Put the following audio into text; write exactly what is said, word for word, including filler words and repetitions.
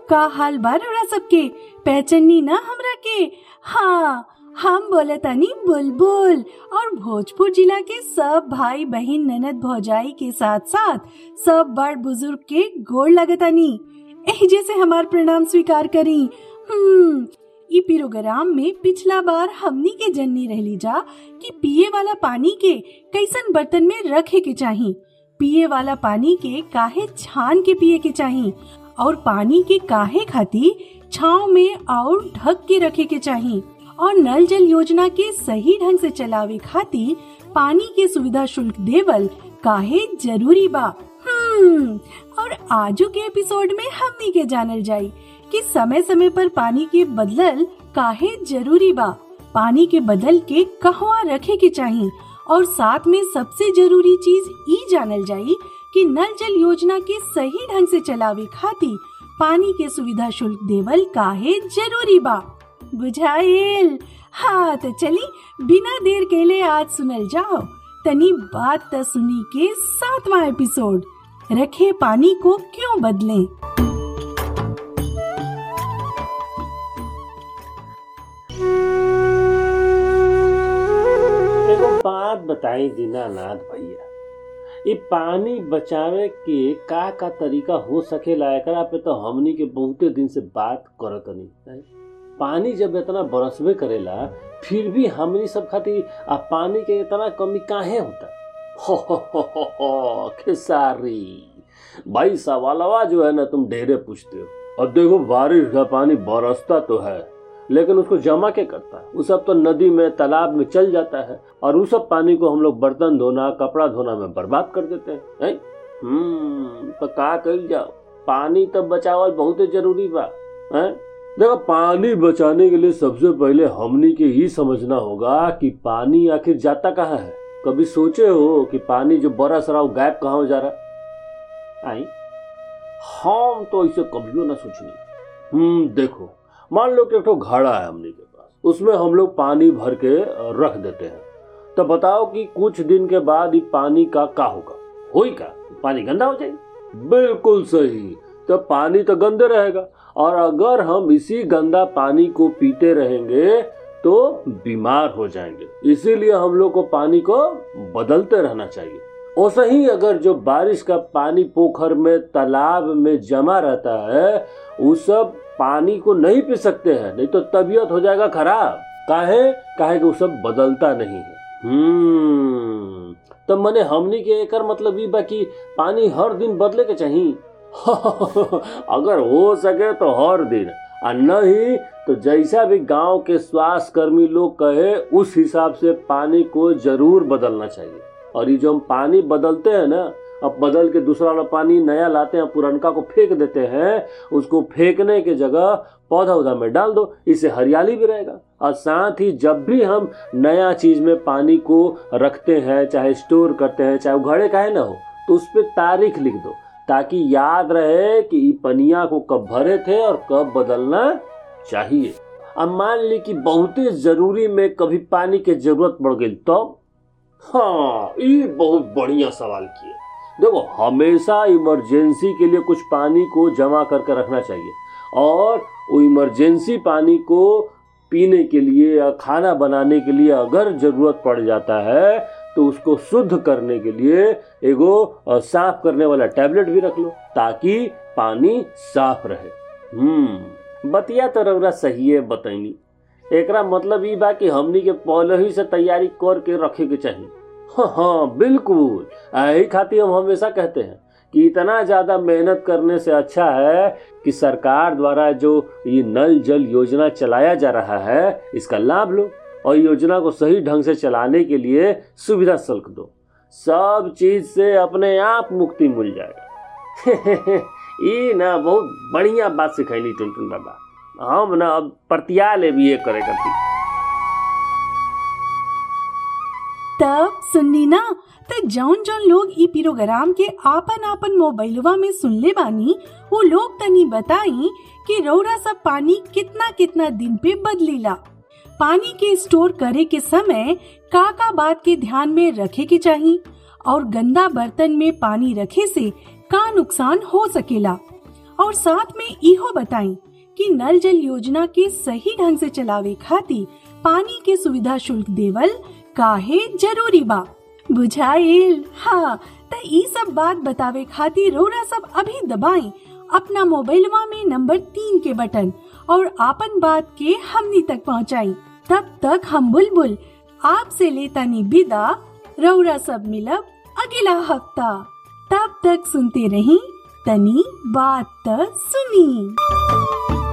का हाल बा रउरा सबके? पहचानी ना हमरा के? हाँ, हम बोले तनी बुलबुल और भोजपुर जिला के सब भाई बहन ननद भौजाई के साथ साथ सब बड़ बुजुर्ग के गोड़ लगतानी। एही जैसे हमार प्रणाम स्वीकार करी। हम्म ई प्रोग्राम में पिछला बार हमनी के जननी रहली जा कि पिए वाला पानी के कैसन बर्तन में रखे के चाही, पिए वाला पानी के काहे छान के पिए के चाही और पानी के काहे खातिर छांव में और ढक के रखे के चाही और नल जल योजना के सही ढंग से चलावे खातिर पानी के सुविधा शुल्क देवल काहे जरूरी बा। हम्म और आजू के एपिसोड में हमनी के जानल जाई कि समय समय पर पानी के बदलल काहे जरूरी बा, पानी के बदल के कहवा रखे के चाही और साथ में सबसे जरूरी चीज ई जानल जाई कि नल जल योजना के सही ढंग से चलावे खातिर पानी के सुविधा शुल्क देवल काहे जरूरी बा। बुझाइल? हाँ तो चली बिना देर केले आज सुनल जाओ तनी बात त सुनी के सातवां एपिसोड, रखे पानी को क्यों बदलें। बात बताई दीनानाथ भैया, ये पानी बचावे के का का तरीका हो सकेला, एकरा पे तो हमनी के बहुते दिन से बात करत नहीं। पानी जब इतना बरसबे करेला फिर भी हमनी सब खातिर आ पानी के इतना कमी काहे होता? हो हो हो हो हो खेसारी भाई, सवालवा जो है ना तुम ढेरे पूछते हो। और देखो बारिश का पानी बरसता तो है लेकिन उसको जमा क्या करता है? वो सब तो नदी में तालाब में चल जाता है और उस सब पानी को हम लोग बर्तन धोना कपड़ा धोना में बर्बाद कर देते हैं। हम्म तो का कइल जाओ, पानी तब बचावल बहुत जरूरी बा। है देखो, पानी बचाने के लिए सबसे पहले हमनी के ही समझना होगा कि पानी आखिर जाता कहाँ है। कभी सोचे हो कि पानी जो बरस रहा हो गायब कहाँ हो जा रहा? आई हम तो इसे कभी ना सोचनी। हम्म देखो, मान लो कि एक तो घड़ा है हमनी के पास, उसमें हम लोग पानी भर के रख देते हैं, तो बताओ कि कुछ दिन के बाद ये पानी का क्या होगा? होई का पानी गंदा हो जाएगा। बिल्कुल सही, तो पानी तो गंदे रहेगा और अगर हम इसी गंदा पानी को पीते रहेंगे तो बीमार हो जाएंगे। इसीलिए हम लोग को पानी को बदलते रहना चाहिए। वैसे ही अगर जो बारिश का पानी पोखर में तालाब में जमा रहता है उस सब पानी को नहीं पी सकते हैं, नहीं तो तबीयत हो जाएगा खराब। काहे काहे कि वो सब बदलता नहीं है। हम्म तो मने हमनी के एकर मतलब ये बा कि पानी हर दिन बदले के चाहिए। अगर हो सके तो हर दिन, और नहीं तो जैसा भी गांव के स्वास्थ्य कर्मी लोग कहे उस हिसाब से पानी को जरूर बदलना चाहिए। और ये जो हम पानी बदलते हैं ना, अब बदल के दूसरा वाला पानी नया लाते हैं, पुरनका को फेंक देते हैं, उसको फेंकने के जगह पौधा उधा में डाल दो, इससे हरियाली भी रहेगा। और साथ ही जब भी हम नया चीज में पानी को रखते हैं, चाहे स्टोर करते हैं, चाहे वो घड़े काहे ना हो, तो उस पर तारीख लिख दो ताकि याद रहे कि ये पनिया को कब भरे थे और कब बदलना चाहिए। अब मान ली कि बहुत जरूरी में कभी पानी की जरूरत पड़ गई तो? हाँ, ये बहुत बढ़िया सवाल किए। देखो, हमेशा इमरजेंसी के लिए कुछ पानी को जमा करके रखना चाहिए और वो इमरजेंसी पानी को पीने के लिए या खाना बनाने के लिए अगर जरूरत पड़ जाता है तो उसको शुद्ध करने के लिए एगो साफ करने वाला टैबलेट भी रख लो ताकि पानी साफ रहे। हम्म बतिया तो रउरा सही है बताइनी। एकरा मतलब ये बा कि हमनी के पहले ही से तैयारी करके रखे के चाहिए। हाँ हाँ बिल्कुल, यही खातिर हम हमेशा कहते हैं कि इतना ज्यादा मेहनत करने से अच्छा है कि सरकार द्वारा जो ये नल जल योजना चलाया जा रहा है इसका लाभ लो और योजना को सही ढंग से चलाने के लिए सुविधा शुल्क दो। सब चीज से अपने आप मुक्ति मिल जाएगा। ये ना बहुत बढ़िया बात सिखाई टुनटुन बाबा, हम ना अब प्रतिया ले भी ये करे करती। तब सुननी ना, तो जौन जौन लोग ई प्रोग्राम के आपन आपन मोबाइलवा में सुन ले बानी वो लोग तनी बताई कि रौरा सब पानी कितना कितना दिन पे बदलीला। पानी के स्टोर करे के समय का का बात के ध्यान में रखे के चाहिए और गंदा बर्तन में पानी रखे से का नुकसान हो सकेला। और साथ में इहो बताई कि नल जल योजना के सही ढंग से चलावे खातिर पानी के सुविधा शुल्क देवल काहे जरूरी बा। बुझाइल? हाँ, त ई सब बात बतावे खातिर रौरा सब अभी दबाई अपना मोबाइलवा में नंबर तीन के बटन और आपन बात के हमनी तक पहुँचाई। तब तक हम बुलबुल आपसे लेतानी विदा। रौरा सब मिलब अगला हफ्ता। तब तक सुनते रही तनी बात त सुनी।